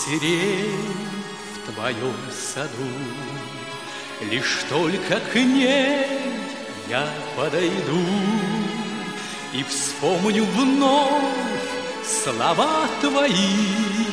сирень в твоем саду, лишь только к ней я подойду и вспомню вновь слова твои.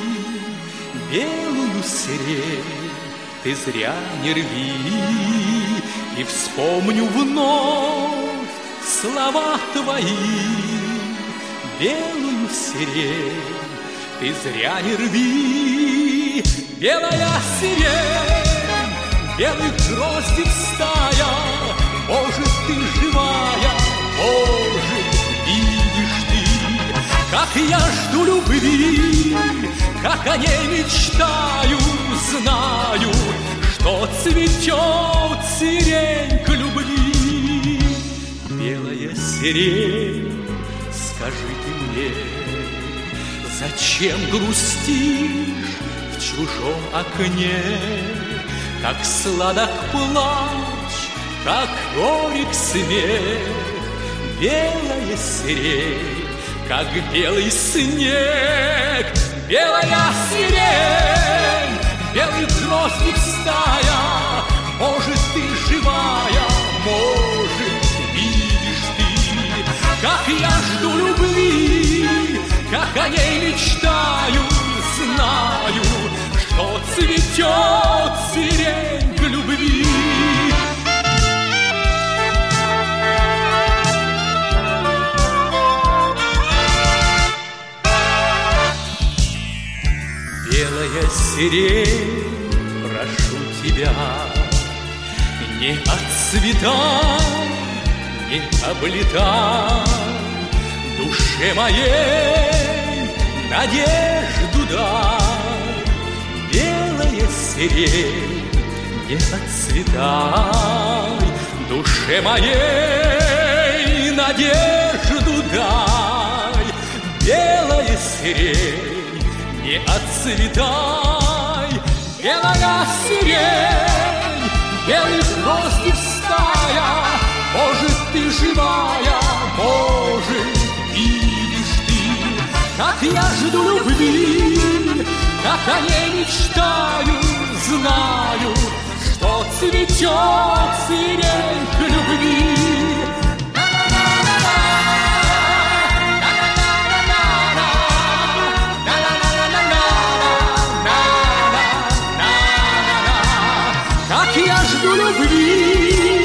Белую сирень ты зря не рви, и вспомню вновь слова твои. Белую сирень ты зря не рви. Белая сирень, белых гроздик стая, может, ты живая, может, видишь ты, как я жду любви, как о ней мечтаю, знаю, что цветет сирень к любви. Белая сирень, скажи ты мне, зачем грустишь в чужом окне? Как сладок плач, как горек смех. Белая сирень, как белый снег. Белая сирень, белый гроздик стая, может, ты живая, может, видишь ты, как я жду любви, как о ней мечтаю, знаю, что цветет сирень к любви. Белая сирень, прошу тебя, не отцветай, не облетай душе моей надежду дай. Белая сирень, не отцветай душе моей надежду дай. Белая сирень, не отцветай. Белая сирень, белых гроздик стая, может, ты живая, может, видишь ты, как я жду любви, как о ней мечтаю, знаю, что цветет сирень к любви. Как я жду любви,